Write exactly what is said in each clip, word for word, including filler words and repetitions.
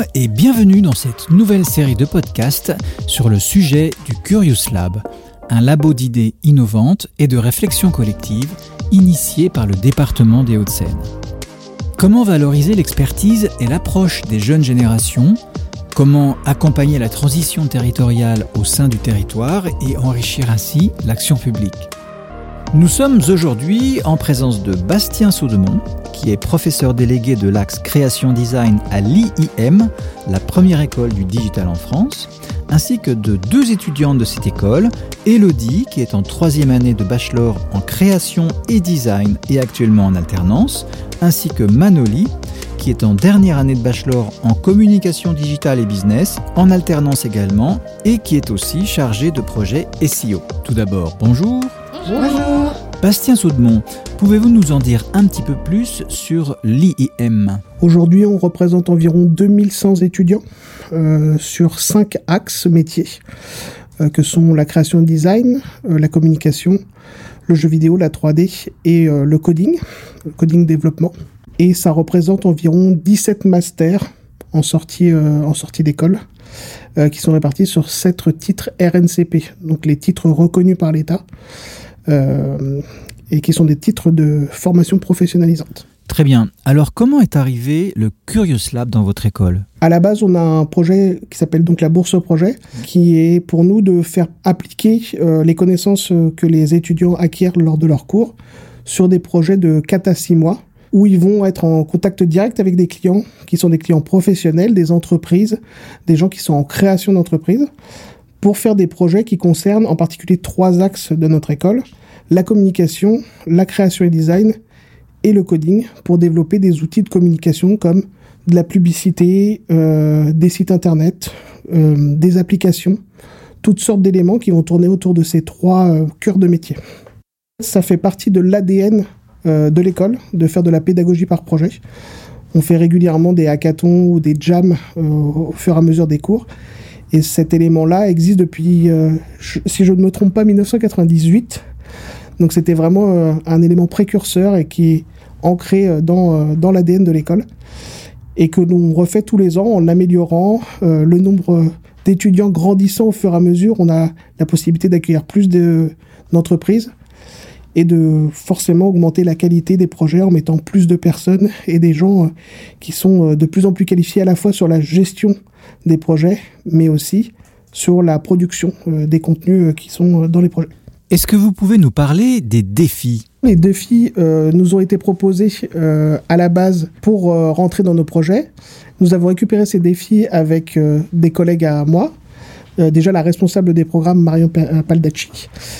et bienvenue dans cette nouvelle série de podcasts sur le sujet du Curious Lab, un labo d'idées innovantes et de réflexion collective initié par le département des Hauts-de-Seine. Comment valoriser l'expertise et l'approche des jeunes générations ? Comment accompagner la transition territoriale au sein du territoire et enrichir ainsi l'action publique ? Nous sommes aujourd'hui en présence de Bastien Saudemont, qui est professeur délégué de l'axe Création Design à l'I I M, la première école du digital en France, ainsi que de deux étudiantes de cette école, Élodie, qui est en troisième année de bachelor en création et design et actuellement en alternance, ainsi que Manoli, qui est en dernière année de bachelor en communication digitale et business, en alternance également, et qui est aussi chargée de projet S E O. Tout d'abord, bonjour. Bonjour. Bastien Saudemont, pouvez-vous nous en dire un petit peu plus sur l'I I M ? Aujourd'hui, on représente environ deux mille cent étudiants euh, sur cinq axes métiers, euh, que sont la création et design, euh, la communication, le jeu vidéo, la trois D et euh, le coding, le coding développement. Et ça représente environ dix-sept masters en sortie, euh, en sortie d'école, euh, qui sont répartis sur sept titres R N C P, donc les titres reconnus par l'État, euh, et qui sont des titres de formation professionnalisante. Très bien. Alors, comment est arrivé le Curious Lab dans votre école ? À la base, on a un projet qui s'appelle donc la Bourse Projet, qui est pour nous de faire appliquer euh, les connaissances que les étudiants acquièrent lors de leurs cours sur des projets de quatre à six mois, où ils vont être en contact direct avec des clients qui sont des clients professionnels, des entreprises, des gens qui sont en création d'entreprises, pour faire des projets qui concernent en particulier trois axes de notre école, la communication, la création et design et le coding, pour développer des outils de communication comme de la publicité, euh, des sites internet, euh, des applications, toutes sortes d'éléments qui vont tourner autour de ces trois euh, cœurs de métier. Ça fait partie de l'A D N euh, de l'école, de faire de la pédagogie par projet. On fait régulièrement des hackathons ou des jams euh, au fur et à mesure des cours. Et cet élément-là existe depuis, euh, je, si je ne me trompe pas, dix-neuf cent quatre-vingt-dix-huit. Donc c'était vraiment euh, un élément précurseur et qui est ancré euh, dans, euh, dans l'A D N de l'école. Et que l'on refait tous les ans en améliorant euh, le nombre d'étudiants grandissant au fur et à mesure. On a la possibilité d'accueillir plus de, d'entreprises et de forcément augmenter la qualité des projets en mettant plus de personnes et des gens euh, qui sont euh, de plus en plus qualifiés à la fois sur la gestion des projets, mais aussi sur la production euh, des contenus euh, qui sont euh, dans les projets. Est-ce que vous pouvez nous parler des défis ? Les défis euh, nous ont été proposés euh, à la base pour euh, rentrer dans nos projets. Nous avons récupéré ces défis avec euh, des collègues à moi, euh, déjà la responsable des programmes Marion Paldacci,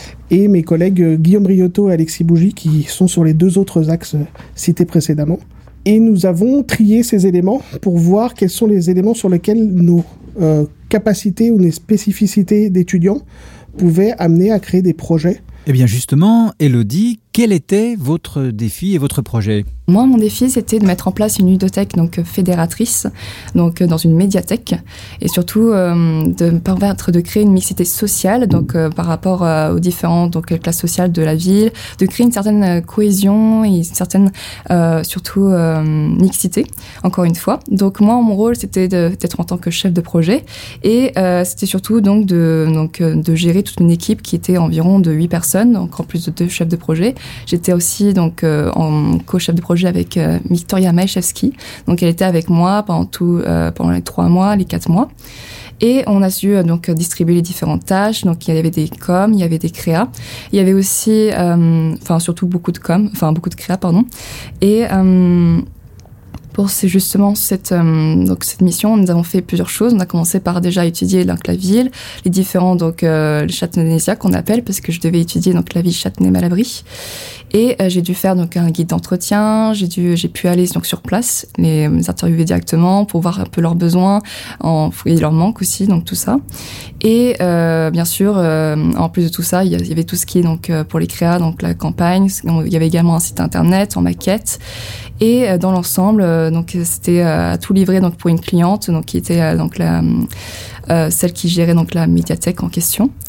et mes collègues euh, Guillaume Riotto et Alexis Bougie, qui sont sur les deux autres axes euh, cités précédemment. Et nous avons trié ces éléments pour voir quels sont les éléments sur lesquels nos euh, capacités ou nos spécificités d'étudiants pouvaient amener à créer des projets. Eh bien justement, Élodie, quel était votre défi et votre projet ? Moi, mon défi, c'était de mettre en place une ludothèque donc fédératrice, donc dans une médiathèque, et surtout euh, de me permettre de créer une mixité sociale, donc euh, par rapport euh, aux différentes donc classes sociales de la ville, de créer une certaine cohésion et une certaine euh, surtout euh, mixité. Encore une fois, donc moi, mon rôle, c'était de, d'être en tant que chef de projet, et euh, c'était surtout donc de donc de gérer toute une équipe qui était environ de huit personnes, donc en plus de deux chefs de projet. J'étais aussi donc euh, en co-chef de projet avec euh, Victoria Majewski. Donc elle était avec moi pendant tout euh, pendant les trois mois, les quatre mois. Et on a su euh, donc distribuer les différentes tâches. Donc il y avait des coms, il y avait des créas, il y avait aussi, euh, enfin surtout beaucoup de coms, enfin beaucoup de créas pardon. Et euh, pour c'est justement cette euh, donc cette mission, nous avons fait plusieurs choses. On a commencé par déjà étudier donc la ville, les différents donc euh, les Châtenaisiens qu'on appelle, parce que je devais étudier donc la ville Châtenay-Malabry. Et euh, j'ai dû faire donc un guide d'entretien. J'ai dû j'ai pu aller donc sur place, les, les interviewer directement pour voir un peu leurs besoins, en fouiller leurs manques aussi, donc tout ça. Et euh, bien sûr, euh, en plus de tout ça, il y avait tout ce qui est donc euh, pour les créas, donc la campagne. Il y avait également un site internet en maquette. Et euh, dans l'ensemble, euh, donc c'était euh, à tout livrer donc pour une cliente, donc qui était euh, donc la euh, celle qui gérait donc la médiathèque en question.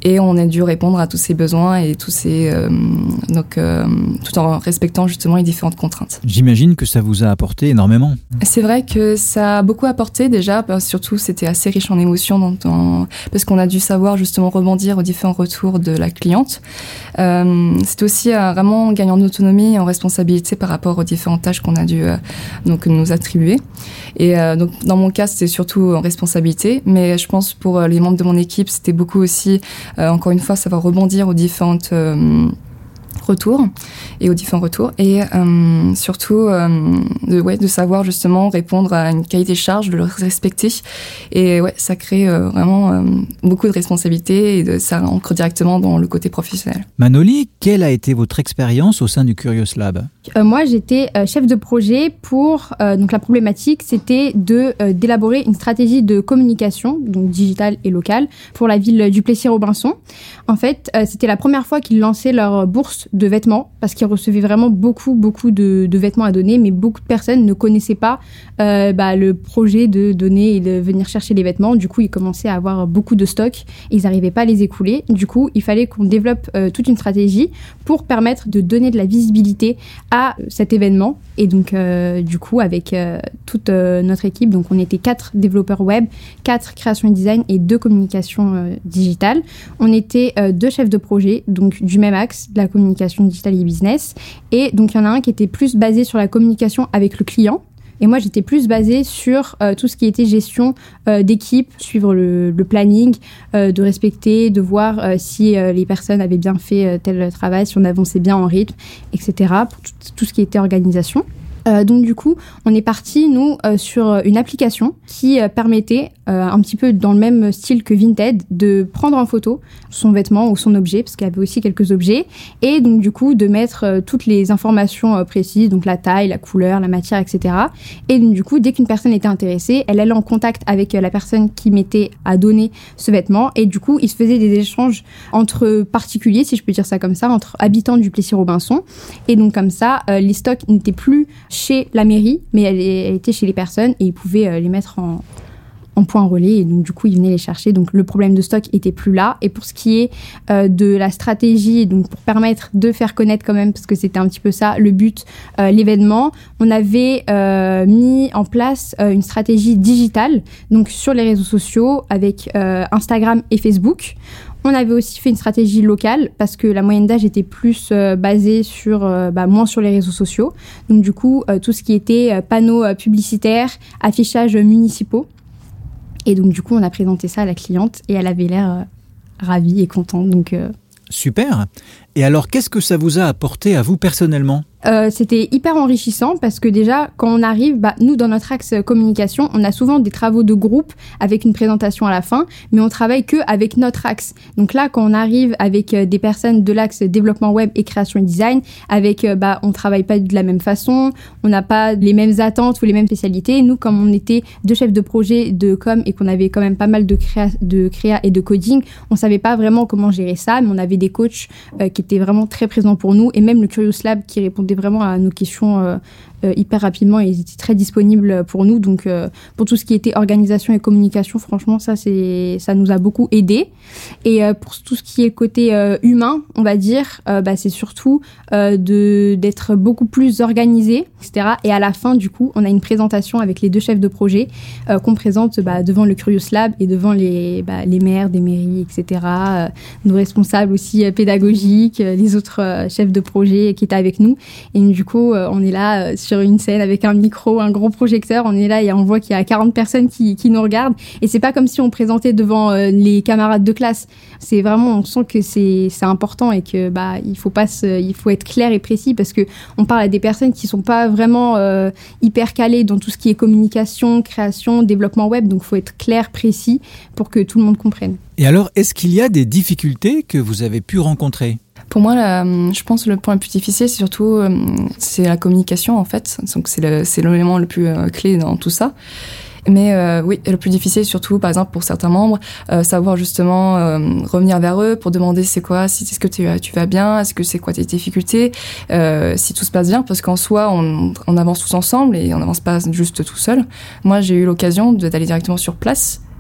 Et on a dû répondre à tous ces besoins et tous ces, euh, donc, euh, tout en respectant justement les différentes contraintes. J'imagine que ça vous a apporté énormément. C'est vrai que ça a beaucoup apporté déjà, surtout c'était assez riche en émotions dans, dans, parce qu'on a dû savoir justement rebondir aux différents retours de la cliente. Euh, c'est aussi euh, vraiment gagner en autonomie et en responsabilité par rapport aux différentes tâches qu'on a dû euh, donc, nous attribuer. Et euh, donc dans mon cas, c'était surtout en responsabilité, mais je pense pour les membres de mon équipe, c'était beaucoup aussi, euh, encore une fois, savoir rebondir aux différentes euh, retours et aux différents retours et euh, surtout euh, de, ouais, de savoir justement répondre à une cahier des charges, de le respecter et ouais, ça crée euh, vraiment euh, beaucoup de responsabilités et de, ça ancre directement dans le côté professionnel. Manoli, quelle a été votre expérience au sein du Curious Lab ? Euh, moi, j'étais euh, chef de projet pour, euh, donc la problématique, c'était de, euh, d'élaborer une stratégie de communication, donc digitale et locale, pour la ville du Plessis-Robinson. En fait, euh, c'était la première fois qu'ils lançaient leur bourse de vêtements, parce qu'ils recevaient vraiment beaucoup, beaucoup de, de vêtements à donner, mais beaucoup de personnes ne connaissaient pas euh, bah, le projet de donner et de venir chercher les vêtements. Du coup, ils commençaient à avoir beaucoup de stocks et ils n'arrivaient pas à les écouler. Du coup, il fallait qu'on développe euh, toute une stratégie pour permettre de donner de la visibilité à cet événement. Et donc, euh, du coup, avec euh, toute euh, notre équipe, donc on était quatre développeurs web, quatre création et design et deux communications euh, digitales. On était euh, deux chefs de projet, donc du même axe, de la communication digitale et business. Et donc, il y en a un qui était plus basé sur la communication avec le client. Et moi, j'étais plus basée sur euh, tout ce qui était gestion euh, d'équipe, suivre le, le planning, euh, de respecter, de voir euh, si euh, les personnes avaient bien fait euh, tel travail, si on avançait bien en rythme, et cetera, pour tout, tout ce qui était organisation. Euh, donc du coup, on est parti, nous, euh, sur une application qui euh, permettait, euh, un petit peu dans le même style que Vinted, de prendre en photo son vêtement ou son objet, parce qu'il y avait aussi quelques objets, et donc du coup, de mettre euh, toutes les informations euh, précises, donc la taille, la couleur, la matière, et cetera. Et donc du coup, dès qu'une personne était intéressée, elle allait en contact avec euh, la personne qui mettait à donner ce vêtement, et du coup, il se faisait des échanges entre particuliers, si je peux dire ça comme ça, entre habitants du Plessis-Robinson, et donc comme ça, euh, les stocks n'étaient plus chez la mairie, mais elle, elle était chez les personnes et ils pouvaient euh, les mettre en, en point relais et donc du coup ils venaient les chercher. Donc le problème de stock était plus là. Et pour ce qui est euh, de la stratégie, donc pour permettre de faire connaître quand même, parce que c'était un petit peu ça le but, euh, l'événement, on avait euh, mis en place euh, une stratégie digitale, donc sur les réseaux sociaux avec euh, Instagram et Facebook. On avait aussi fait une stratégie locale parce que la moyenne d'âge était plus euh, basée sur, euh, bah, moins sur les réseaux sociaux. Donc du coup, euh, tout ce qui était euh, panneaux euh, publicitaires, affichages municipaux. Et donc du coup, on a présenté ça à la cliente et elle avait l'air euh, ravie et contente. Donc, euh... Super. Et alors, qu'est-ce que ça vous a apporté à vous personnellement ? Euh, c'était hyper enrichissant parce que déjà, quand on arrive, bah, nous, dans notre axe communication, on a souvent des travaux de groupe avec une présentation à la fin, mais on travaille que avec notre axe. Donc là, quand on arrive avec euh, des personnes de l'axe développement web et création et design, avec, euh, bah, on travaille pas de la même façon, on n'a pas les mêmes attentes ou les mêmes spécialités. Nous, comme on était deux chefs de projet de com et qu'on avait quand même pas mal de créa, de créa et de coding, on savait pas vraiment comment gérer ça, mais on avait des coachs euh, qui étaient vraiment très présents pour nous et même le Curious Lab qui répondait vraiment à nos questions euh, euh, hyper rapidement et ils étaient très disponibles pour nous. Donc, euh, pour tout ce qui était organisation et communication, franchement, ça, c'est, ça nous a beaucoup aidé. Et euh, pour tout ce qui est côté euh, humain, on va dire, euh, bah, c'est surtout euh, de, d'être beaucoup plus organisé, et cetera. Et à la fin, du coup, on a une présentation avec les deux chefs de projet euh, qu'on présente bah, devant le Curious Lab et devant les, bah, les maires des mairies, et cetera. Euh, nos responsables aussi euh, pédagogiques, euh, les autres euh, chefs de projet qui étaient avec nous. Et du coup, euh, on est là euh, sur une scène avec un micro, un gros projecteur. On est là et on voit qu'il y a quarante personnes qui, qui nous regardent. Et c'est pas comme si on présentait devant euh, les camarades de classe. C'est vraiment, on sent que c'est, c'est important et que bah il faut pas se, il faut être clair et précis parce que on parle à des personnes qui sont pas vraiment euh, hyper calées dans tout ce qui est communication, création, développement web. Donc, faut être clair, précis pour que tout le monde comprenne. Et alors, est-ce qu'il y a des difficultés que vous avez pu rencontrer ? Pour moi, la, je pense que le point le plus difficile, c'est surtout c'est la communication, en fait. Donc, c'est, le, c'est l'élément le plus euh, clé dans tout ça. Mais euh, oui, le plus difficile, surtout, par exemple, pour certains membres, euh, savoir justement euh, revenir vers eux pour demander c'est quoi, si, est-ce que tu, tu vas bien, est-ce que c'est quoi tes difficultés, euh, si tout se passe bien, parce qu'en soi, on, on avance tous ensemble et on n'avance pas juste tout seul. Moi, j'ai eu l'occasion de, d'aller directement sur place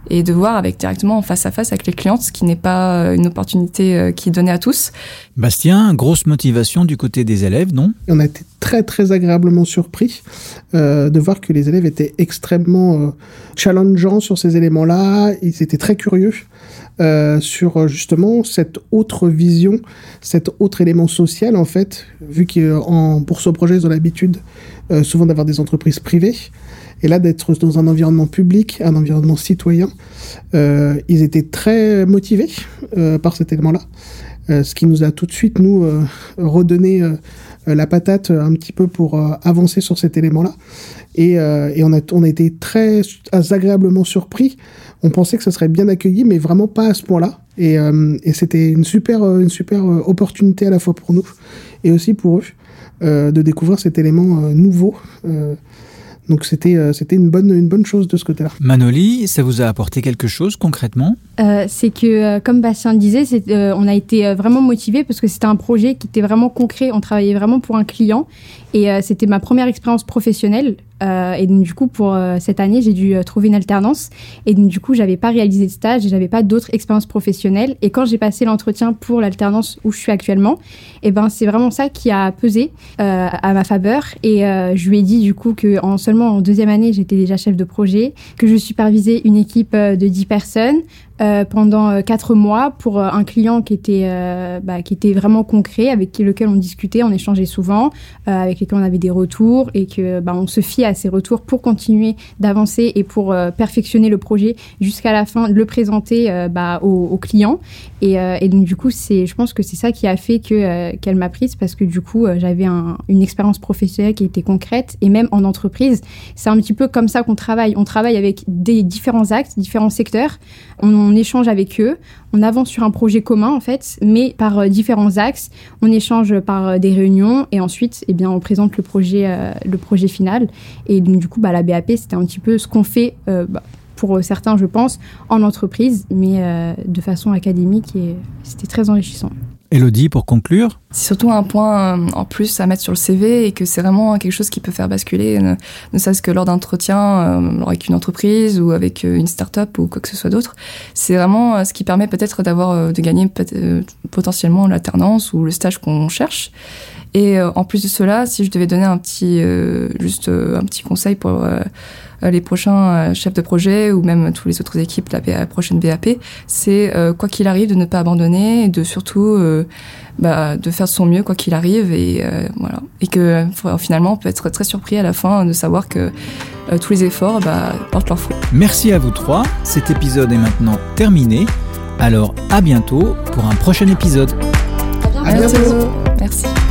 et de voir avec directement en face à face avec les clients, ce qui n'est pas une opportunité qui est donnée à tous. Bastien, grosse motivation du côté des élèves, non ? Et on a été très très agréablement surpris euh, de voir que les élèves étaient extrêmement euh, challengeants sur ces éléments-là. Ils étaient très curieux euh, sur justement cette autre vision, cet autre élément social en fait, vu qu'en bourse au projet, ils ont l'habitude euh, souvent d'avoir des entreprises privées. Et là, d'être dans un environnement public, un environnement citoyen, euh, ils étaient très motivés euh, par cet élément-là. Euh, ce qui nous a tout de suite, nous, euh, redonné euh, la patate un petit peu pour euh, avancer sur cet élément-là. Et, euh, et on, a, on a été très agréablement surpris. On pensait que ça serait bien accueilli, mais vraiment pas à ce point-là. Et, euh, et c'était une super, une super opportunité à la fois pour nous et aussi pour eux euh, de découvrir cet élément euh, nouveau. Euh, Donc c'était euh, c'était une bonne une bonne chose de ce côté-là. Manoli, ça vous a apporté quelque chose concrètement ? euh, C'est que euh, comme Bastien le disait, c'est, euh, on a été euh, vraiment motivés parce que c'était un projet qui était vraiment concret. On travaillait vraiment pour un client et euh, c'était ma première expérience professionnelle. Euh, et donc, du coup, pour euh, cette année, j'ai dû euh, trouver une alternance. Et donc, du coup, j'avais pas réalisé de stage et j'avais pas d'autres expériences professionnelles. Et quand j'ai passé l'entretien pour l'alternance où je suis actuellement, et ben, c'est vraiment ça qui a pesé euh, à ma faveur. Et euh, je lui ai dit, du coup, que en seulement en deuxième année, j'étais déjà chef de projet, que je supervisais une équipe euh, de dix personnes. Euh, pendant euh, quatre mois pour euh, un client qui était euh, bah, qui était vraiment concret, avec qui, lequel on discutait, on échangeait souvent, euh, avec lequel on avait des retours et que bah, on se fiait à ces retours pour continuer d'avancer et pour euh, perfectionner le projet jusqu'à la fin, le présenter euh, bah, au, au client. Et, euh, et donc du coup, c'est, je pense que c'est ça qui a fait que euh, qu'elle m'a prise parce que du coup, euh, j'avais un, une expérience professionnelle qui était concrète et même en entreprise, c'est un petit peu comme ça qu'on travaille. On travaille avec des différents axes, différents secteurs. On, on échange avec eux, on avance sur un projet commun en fait, mais par euh, différents axes. On échange par euh, des réunions et ensuite, eh bien, on présente le projet, euh, le projet final. Et donc du coup, bah, la B A P, c'était un petit peu ce qu'on fait. Euh, bah, pour certains, je pense, en entreprise, mais euh, de façon académique et c'était très enrichissant. Élodie, pour conclure ? C'est surtout un point en plus à mettre sur le C V et que c'est vraiment quelque chose qui peut faire basculer, ne, ne serait-ce que lors d'entretiens euh, avec une entreprise ou avec une start-up ou quoi que ce soit d'autre. C'est vraiment ce qui permet peut-être d'avoir, de gagner peut- potentiellement l'alternance ou le stage qu'on cherche. Et euh, en plus de cela, si je devais donner un petit, euh, juste euh, un petit conseil pour euh, les prochains chefs de projet ou même tous les autres équipes de la prochaine B A P, c'est euh, quoi qu'il arrive de ne pas abandonner et de surtout euh, bah, de faire de son mieux quoi qu'il arrive et euh, voilà, et que finalement on peut être très surpris à la fin de savoir que euh, tous les efforts bah, portent leurs fruits. Merci à vous trois, cet épisode est maintenant terminé, alors à bientôt pour un prochain épisode. À bientôt. À bientôt. Merci.